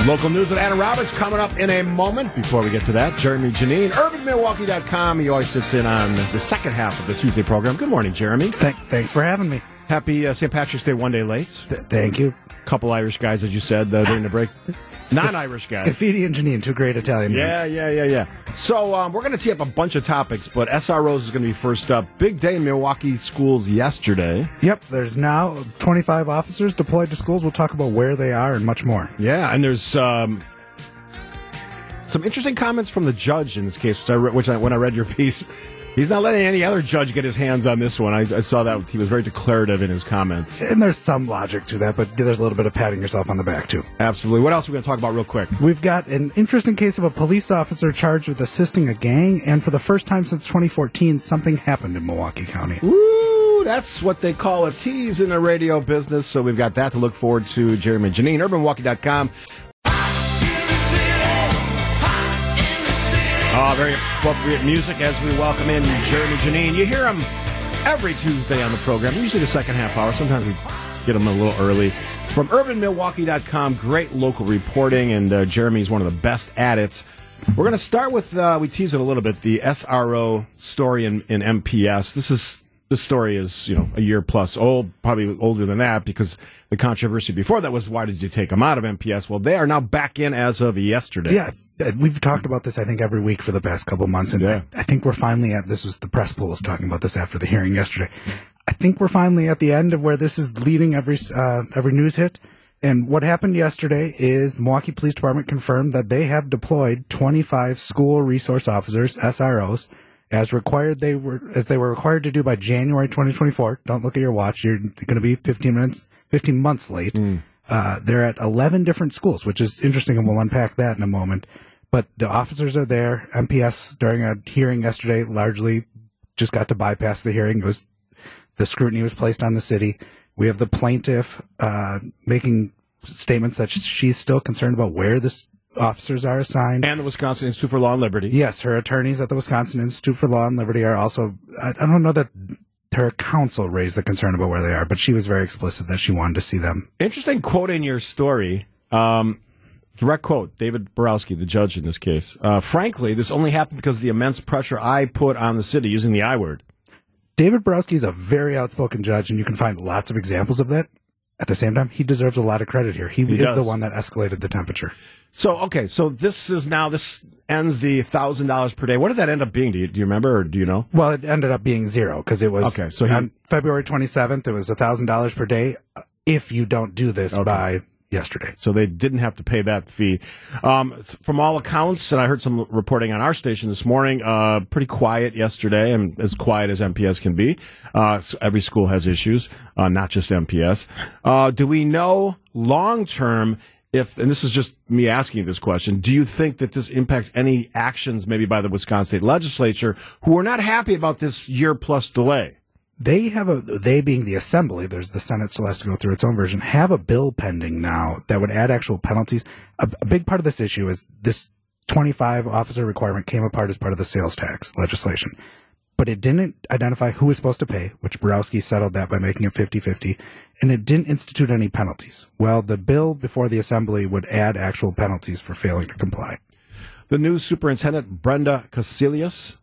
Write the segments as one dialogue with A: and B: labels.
A: Local news with Anna Roberts coming up in a moment. Before we get to that, Jeremy Janine, UrbanMilwaukee.com. He always sits in on the second half of the Tuesday program. Good morning, Jeremy.
B: Thanks for having me.
A: Happy St. Patrick's Day one day late.
B: Thank you.
A: Couple Irish guys, as you said, during the break. Non-Irish guys.
B: Scafidi and Janine, two great Italian names.
A: Yeah. So we're going to tee up a bunch of topics, but SROs is going to be first up. Big day in Milwaukee schools yesterday.
B: Yep, there's now 25 officers deployed to schools. We'll talk about where they are and much more.
A: Yeah, and there's some interesting comments from the judge in this case, which when I read your piece, he's not letting any other judge get his hands on this one. I saw that he was very declarative in his comments.
B: And there's some logic to that, but there's a little bit of patting yourself on the back, too.
A: Absolutely. What else are we going to talk about real quick?
B: We've got an interesting case of a police officer charged with assisting a gang, and for the first time since 2014, something happened in Milwaukee County.
A: Woo! That's what they call a tease in the radio business, so we've got that to look forward to. Jeremy and Janine, UrbanMilwaukee.com. Very appropriate music as we welcome in Jeremy Janine. You hear him every Tuesday on the program, usually the second half hour. Sometimes we get him a little early. From UrbanMilwaukee.com, great local reporting, and Jeremy's one of the best at it. We're going to start with, we teased it a little bit, the SRO story in MPS. This story is, a year plus old, probably older than that, because the controversy before that was, why did you take them out of MPS? Well, they are now back in as of yesterday.
B: Yeah, we've talked about this, I think, every week for the past couple months, and I think we're finally this was the press pool was talking about this after the hearing yesterday. I think we're finally at the end of where this is leading every news hit. And what happened yesterday is the Milwaukee Police Department confirmed that they have deployed 25 school resource officers, SROs, as they were required to do by January 2024. Don't look at your watch. You're going to be 15 months late. They're at 11 different schools, which is interesting, and we'll unpack that in a moment. But the officers are there. MPS, during a hearing yesterday, largely just got to bypass the hearing. The scrutiny was placed on the city. We have the plaintiff making statements that she's still concerned about where this officers are assigned.
A: And the Wisconsin Institute for Law and Liberty.
B: Yes, her attorneys at the Wisconsin Institute for Law and Liberty are also, I don't know that her counsel raised the concern about where they are, but she was very explicit that she wanted to see them.
A: Interesting quote in your story. Direct quote, David Borowski, the judge in this case. Frankly, this only happened because of the immense pressure I put on the city, using the I word.
B: David Borowski is a very outspoken judge, and you can find lots of examples of that. At the same time, he deserves a lot of credit here. He is the one that escalated the temperature.
A: So this ends the $1,000 per day. What did that end up being? Do you remember, or do you know?
B: Well, it ended up being zero, because it was on February 27th, it was $1,000 per day if you don't do this by yesterday.
A: So they didn't have to pay that fee. From all accounts, and I heard some reporting on our station this morning, pretty quiet yesterday, and as quiet as MPS can be. So every school has issues, not just MPS. Do we know long-term and this is just me asking you this question, do you think that this impacts any actions maybe by the Wisconsin State Legislature who are not happy about this year-plus delay?
B: They being the Assembly, there's the Senate still has to go through its own version, have a bill pending now that would add actual penalties. A big part of this issue is this 25 officer requirement came apart as part of the sales tax legislation. But it didn't identify who was supposed to pay, which Borowski settled that by making it 50-50, and it didn't institute any penalties. Well, the bill before the Assembly would add actual penalties for failing to comply.
A: The new superintendent, Brenda Casilius,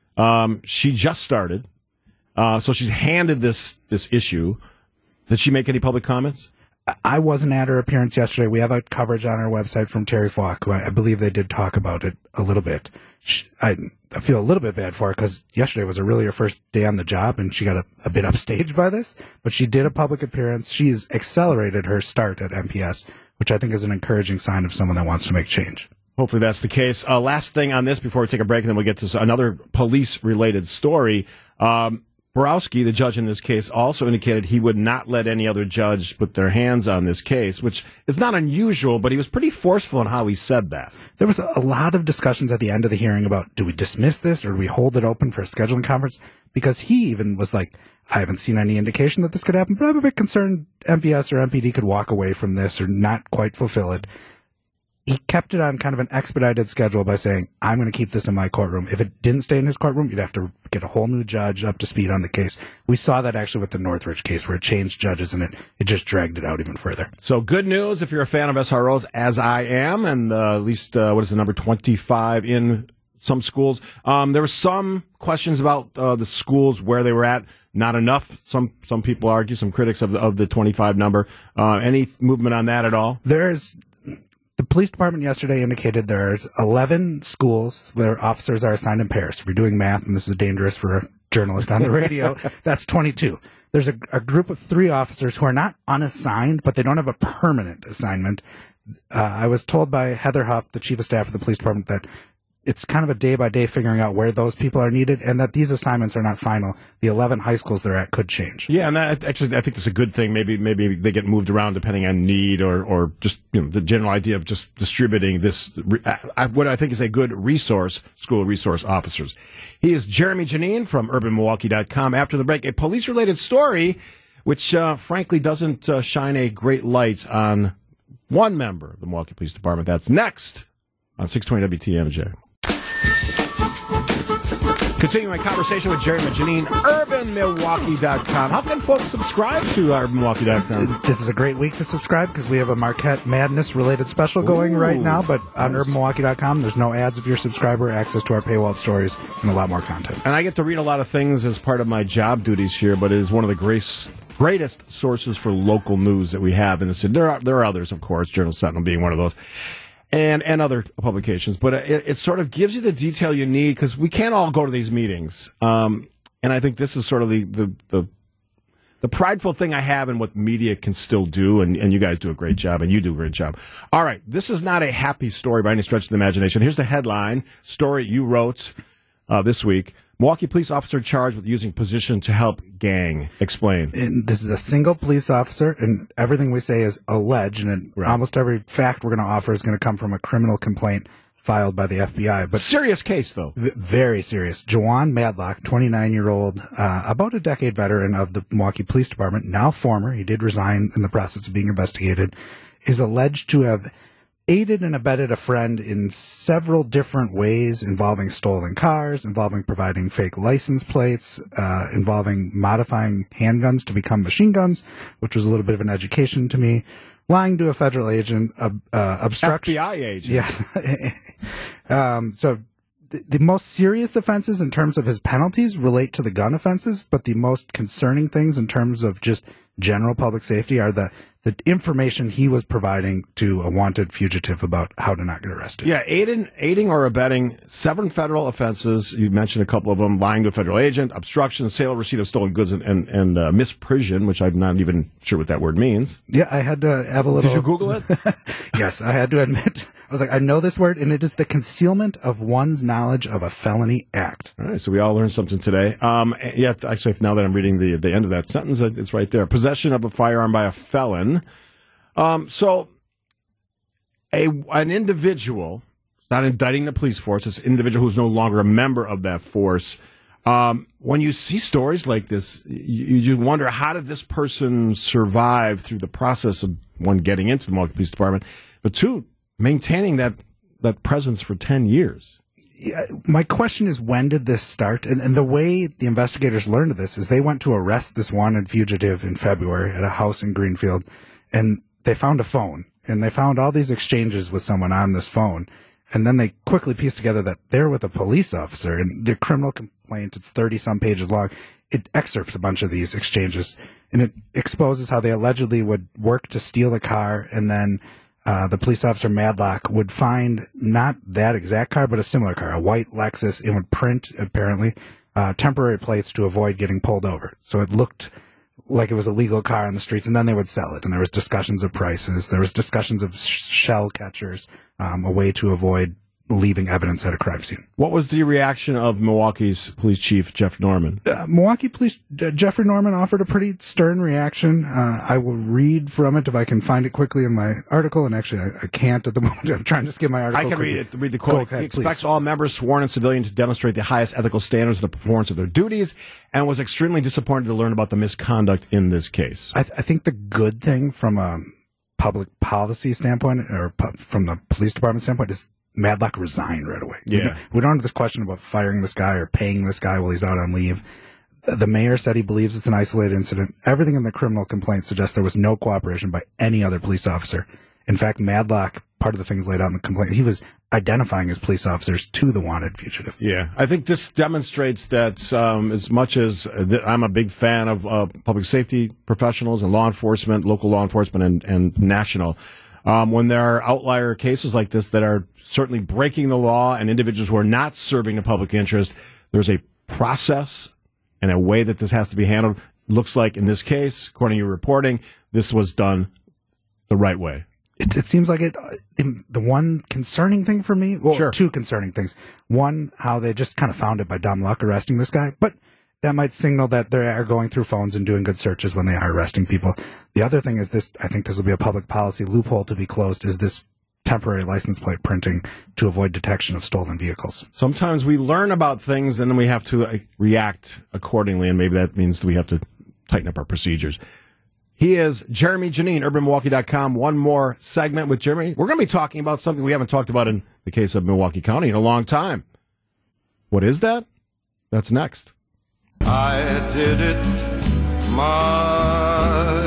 A: she just started. So she's handed this issue. Did she make any public comments?
B: I wasn't at her appearance yesterday. We have a coverage on our website from Terry Falk, who I believe they did talk about it a little bit. I feel a little bit bad for her because yesterday was really her first day on the job, and she got a bit upstaged by this. But she did a public appearance. She has accelerated her start at MPS, which I think is an encouraging sign of someone that wants to make change.
A: Hopefully that's the case. Last thing on this before we take a break, and then we'll get to another police-related story. Borowski, the judge in this case, also indicated he would not let any other judge put their hands on this case, which is not unusual, but he was pretty forceful in how he said that.
B: There was a lot of discussions at the end of the hearing about, do we dismiss this or do we hold it open for a scheduling conference? Because he even was like, I haven't seen any indication that this could happen, but I'm a bit concerned MPS or MPD could walk away from this or not quite fulfill it. he kept it on kind of an expedited schedule by saying, I'm going to keep this in my courtroom. If it didn't stay in his courtroom, you'd have to get a whole new judge up to speed on the case. We saw that actually with the Northridge case where it changed judges and it just dragged it out even further.
A: So good news if you're a fan of SROs, as I am, and at least, what is the number, 25 in some schools. There were some questions about the schools where they were at. Not enough. Some people argue, some critics of the 25 number. Any movement on that at all?
B: The police department yesterday indicated there's 11 schools where officers are assigned in pairs. If you're doing math, and this is dangerous for a journalist on the radio, that's 22. There's a group of 3 officers who are not unassigned, but they don't have a permanent assignment. I was told by Heather Huff, the chief of staff of the police department, that it's kind of a day-by-day figuring out where those people are needed and that these assignments are not final. The 11 high schools they're at could change.
A: Yeah, and actually, I think that's a good thing. Maybe they get moved around depending on need or just the general idea of just distributing this, what I think is a good resource, school resource officers. He is Jeremy Janine from UrbanMilwaukee.com. After the break, a police-related story which, frankly, doesn't shine a great light on one member of the Milwaukee Police Department. That's next on 620 WTMJ. Continuing my conversation with Jeremy Janine, UrbanMilwaukee.com. How can folks subscribe to UrbanMilwaukee.com?
B: This is a great week to subscribe because we have a Marquette Madness-related special going right now, but on UrbanMilwaukee.com, there's no ads if you're a subscriber, access to our paywalled stories, and a lot more content.
A: And I get to read a lot of things as part of my job duties here, but it is one of the greatest sources for local news that we have in the city. There are others, of course, Journal Sentinel being one of those. And other publications, but it sort of gives you the detail you need because we can't all go to these meetings. And I think this is sort of the prideful thing I have in what media can still do, and you guys do a great job, and you do a great job. All right, this is not a happy story by any stretch of the imagination. Here's the headline story you wrote this week. Milwaukee police officer charged with using position to help gang. Explain.
B: And this is a single police officer, and everything we say is alleged, and almost every fact we're going to offer is going to come from a criminal complaint filed by the FBI. But
A: serious case, though.
B: Very serious. Jawan Madlock, 29-year-old, about a decade veteran of the Milwaukee Police Department, now former, he did resign in the process of being investigated, is alleged to have aided and abetted a friend in several different ways involving stolen cars, involving providing fake license plates, involving modifying handguns to become machine guns, which was a little bit of an education to me, lying to a federal agent, obstruction.
A: FBI agent.
B: Yes. So the most serious offenses in terms of his penalties relate to the gun offenses, but the most concerning things in terms of just general public safety are the information he was providing to a wanted fugitive about how to not get arrested.
A: Yeah, aiding or abetting 7 federal offenses. You mentioned a couple of them: lying to a federal agent, obstruction, sale, receipt of stolen goods, and misprision, which I'm not even sure what that word means.
B: Yeah, I had to have a little.
A: Did you Google it?
B: Yes, I had to admit. I was like, I know this word, and it is the concealment of one's knowledge of a felony act.
A: All right, so we all learned something today. Yeah, actually, now that I'm reading the end of that sentence, it's right there. Possession of a firearm by a felon. So an individual, it's not indicting the police force, it's an individual who's no longer a member of that force. When you see stories like this, you wonder, how did this person survive through the process of, one, getting into the Milwaukee Police Department, but 2, maintaining that presence for 10 years.
B: Yeah, my question is, when did this start? And the way the investigators learned of this is they went to arrest this wanted fugitive in February at a house in Greenfield, and they found a phone, and they found all these exchanges with someone on this phone. And then they quickly pieced together that they're with a police officer, and the criminal complaint, it's 30-some pages long. It excerpts a bunch of these exchanges, and it exposes how they allegedly would work to steal a car, and then the police officer Madlock would find not that exact car, but a similar car, a white Lexus, and would print, apparently, temporary plates to avoid getting pulled over. So it looked like it was a legal car on the streets, and then they would sell it. And there was discussions of prices. There was discussions of shell catchers, a way to avoid leaving evidence at a crime scene.
A: What was the reaction of Milwaukee's police chief, Jeff Norman?
B: Milwaukee Police, Jeffrey Norman offered a pretty stern reaction. I will read from it if I can find it quickly in my article, and actually I can't at the moment. I'm trying to skip my article.
A: I can read it. Read the quote.
B: He
A: expects all members, sworn and civilian, to demonstrate the highest ethical standards in the performance of their duties, and was extremely disappointed to learn about the misconduct in this case.
B: I think the good thing from a public policy standpoint, or from the police department standpoint, is Madlock resigned right away.
A: Yeah.
B: We don't have this question about firing this guy or paying this guy while he's out on leave. The mayor said he believes it's an isolated incident. Everything in the criminal complaint suggests there was no cooperation by any other police officer. In fact, Madlock, part of the things laid out in the complaint, he was identifying his police officers to the wanted fugitive.
A: Yeah, I think this demonstrates that as much as I'm a big fan of public safety professionals and law enforcement, local law enforcement and national, when there are outlier cases like this that are certainly breaking the law and individuals who are not serving the public interest, there's a process and a way that this has to be handled. Looks like in this case, according to your reporting, this was done the right way.
B: It seems like the one concerning thing for me, well,
A: Sure.
B: Two concerning things. One, how they just kind of found it by dumb luck arresting this guy, but that might signal that they are going through phones and doing good searches when they are arresting people. The other thing is this, I think this will be a public policy loophole to be closed, is this temporary license plate printing to avoid detection of stolen vehicles.
A: Sometimes we learn about things and then we have to react accordingly, and maybe that means we have to tighten up our procedures. He is Jeremy Janine, UrbanMilwaukee.com. One more segment with Jeremy. We're going to be talking about something we haven't talked about in the case of Milwaukee County in a long time. What is that? That's next.
C: I did it my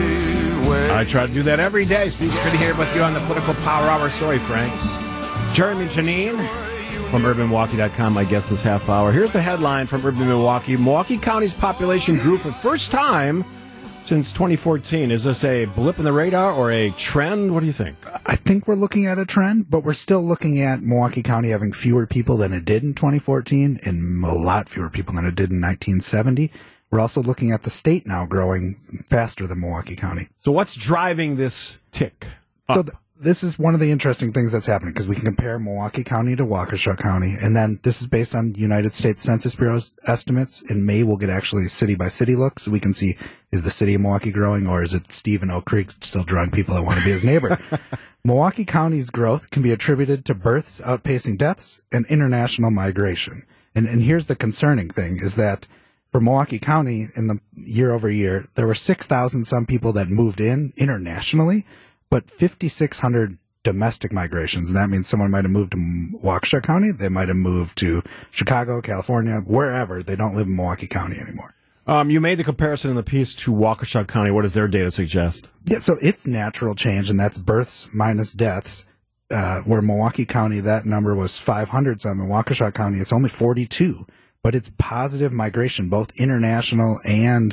C: way.
A: I try to do that every day. Steve Trinity here with you on the Political Power Hour. Sorry, Frank. Jeremy Janine from UrbanMilwaukee.com, my guest this half hour. Here's the headline from Urban Milwaukee. Milwaukee County's population grew for the first time since 2014. Is this a blip in the radar or a trend? What do you think?
B: I think we're looking at a trend, but we're still looking at Milwaukee County having fewer people than it did in 2014 and a lot fewer people than it did in 1970. We're also looking at the state now growing faster than Milwaukee County.
A: So what's driving this tick up?
B: So this is one of the interesting things that's happening, because we can compare Milwaukee County to Waukesha County, and then this is based on United States Census Bureau's estimates. In May, we'll get actually a city-by-city look, so we can see, is the city of Milwaukee growing, or is it Steve in Oak Creek still drawing people that want to be his neighbor? Milwaukee County's growth can be attributed to births outpacing deaths and international migration. And here's the concerning thing, is that for Milwaukee County, in the year over year, there were 6,000 some people that moved in internationally, but 5,600 domestic migrations. And that means someone might have moved to Waukesha County. They might have moved to Chicago, California, wherever. They don't live in Milwaukee County anymore.
A: You made the comparison in the piece to Waukesha County. What does their data suggest?
B: Yeah, so it's natural change, and that's births minus deaths. Where Milwaukee County, that number was 500 some. In Waukesha County, it's only 42. But it's positive migration, both international and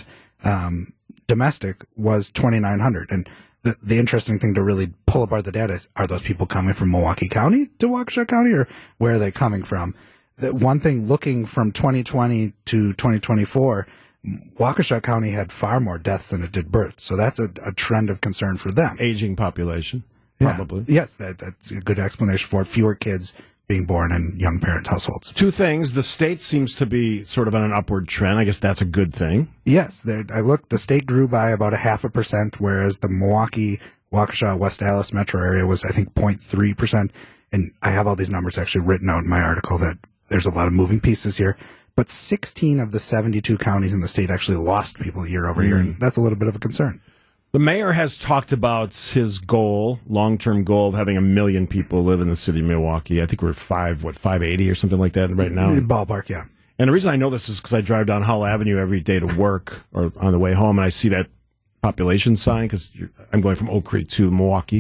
B: domestic, was 2,900. And the interesting thing to really pull apart the data is, are those people coming from Milwaukee County to Waukesha County, or where are they coming from? The one thing, looking from 2020 to 2024, Waukesha County had far more deaths than it did births. So that's a trend of concern for them.
A: Aging population, probably.
B: Yeah. Yes, that's a good explanation for it. Fewer kids being born in young parent households.
A: Two things. The state seems to be sort of on an upward trend. I guess that's a good thing.
B: Yes. The state grew by about 0.5%, whereas the Milwaukee, Waukesha, West Allis metro area was, I think, 0.3%. And I have all these numbers actually written out in my article, that there's a lot of moving pieces here. But 16 of the 72 counties in the state actually lost people year over year, and that's a little bit of a concern.
A: The mayor has talked about his goal, long-term goal, of having 1 million people live in the city of Milwaukee. I think we're 580 or something like that right now.
B: Ballpark, yeah.
A: And the reason I know this is because I drive down Hull Avenue every day to work or on the way home, and I see that population sign because I'm going from Oak Creek to Milwaukee.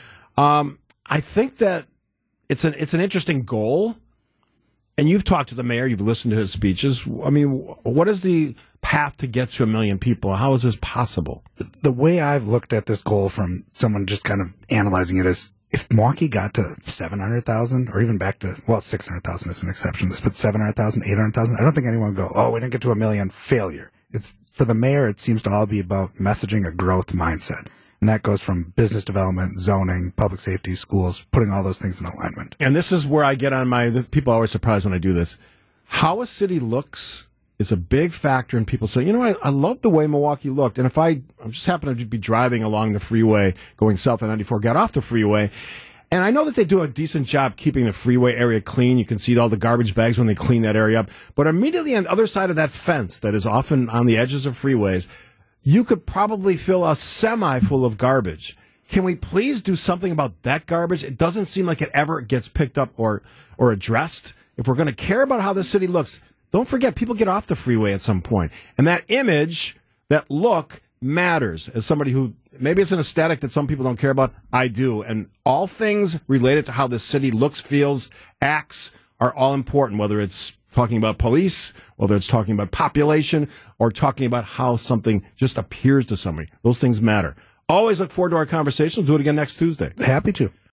A: I think that it's an interesting goal. And you've talked to the mayor, you've listened to his speeches. I mean, what is the path to get to 1 million people? How is this possible?
B: The way I've looked at this goal from someone just kind of analyzing it is, if Milwaukee got to 700,000, or even back to, 600,000 is an exception to this, but 700,000, 800,000, I don't think anyone would go, oh, we didn't get to 1 million, failure. It's, for the mayor, it seems to all be about messaging a growth mindset. And that goes from business development, zoning, public safety, schools, putting all those things in alignment.
A: And this is where I get on people are always surprised when I do this. How a city looks is a big factor in people saying, I love the way Milwaukee looked. And if I just happen to be driving along the freeway, going south on 94, got off the freeway, and I know that they do a decent job keeping the freeway area clean. You can see all the garbage bags when they clean that area up. But immediately on the other side of that fence that is often on the edges of freeways, you could probably fill a semi full of garbage. Can we please do something about that garbage? It doesn't seem like it ever gets picked up or addressed. If we're going to care about how the city looks, don't forget, people get off the freeway at some point. And that image, that look, matters. As somebody who, maybe it's an aesthetic that some people don't care about, I do. And all things related to how the city looks, feels, acts are all important, whether it's talking about police, whether it's talking about population, or talking about how something just appears to somebody. Those things matter. Always look forward to our conversations. Do it again next Tuesday.
B: Happy to.